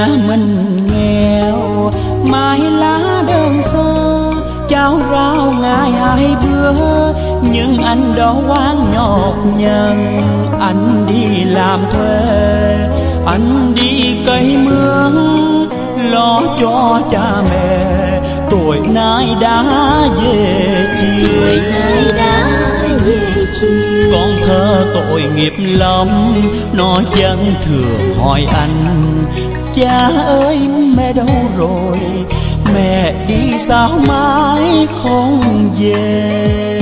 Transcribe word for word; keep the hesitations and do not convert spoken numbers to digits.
mình nghèo, mái lá đơn sơ, cháo rau ngày hai bữa, nhưng anh đó quán nhọc nhằn. Anh đi làm thuê, anh đi cày mướn, lo cho cha mẹ, tuổi nay đã về chiều. Con thơ tội nghiệp lắm, nó vẫn thường hỏi anh: cha ơi mẹ đâu rồi, mẹ đi sao mãi không về.